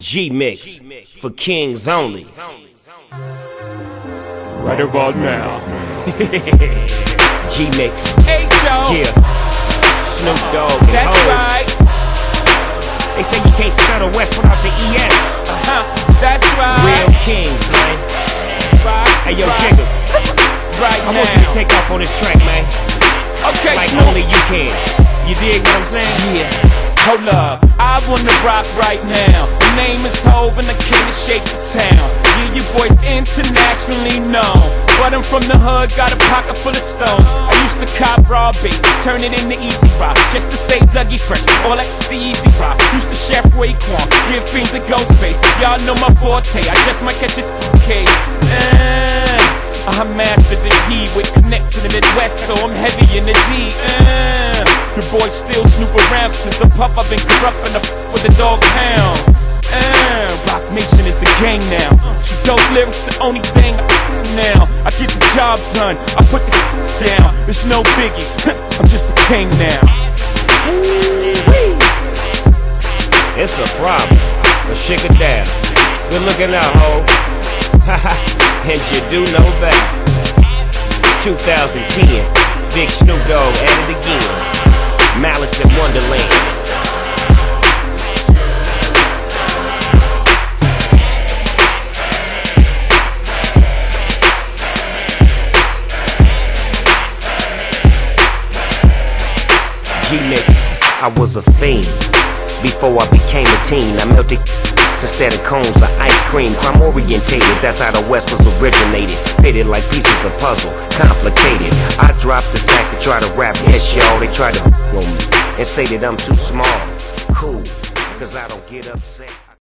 G-Mix for kings only. Right about now. G-Mix. Hey, Joe. Yeah. Snoop Dogg. That's right. They say you can't spell the West without the ES. That's right. Real kings, man. Right. Hey, yo, right. Jigga. Right I now. want you to take off on this track, man. Okay, Like Snoop. only you can. You dig what I'm saying? Yeah. Hold up, I wanna rock right now. The name is Hov and I came to shake the town. Yeah, your boy's internationally known, but I'm from the hood, got a pocket full of stones. I used to cop raw bait, turn it into easy rock, just to stay Dougie fresh, all like the easy rock. Used to chef Raekwon, give fiends a ghost face. Y'all know my forte, I just might catch a case. I mastered the D with connects in the Midwest, so I'm heavy in the D. Your boy still snoop around since the pup. I've been corrupting with the dog pound. Rock Nation is the gang now. She dope lyrics, the only thing now. I get the job done, I put the down. It's no biggie, I'm just a king now. It's a problem, but shake it down. Good looking out, ho. And you do know that. 2010, Big Snoop Dogg at it again. Malice in Wonderland. G-Mix, I was a fiend before I became a teen. I melted instead of cones of ice cream. Crime orientated, that's how the West was originated. Fitted like pieces of puzzle, complicated. I dropped the stack to try to rap. Yes, y'all, they try to on me and say that I'm too small. Cool, cause I don't get upset.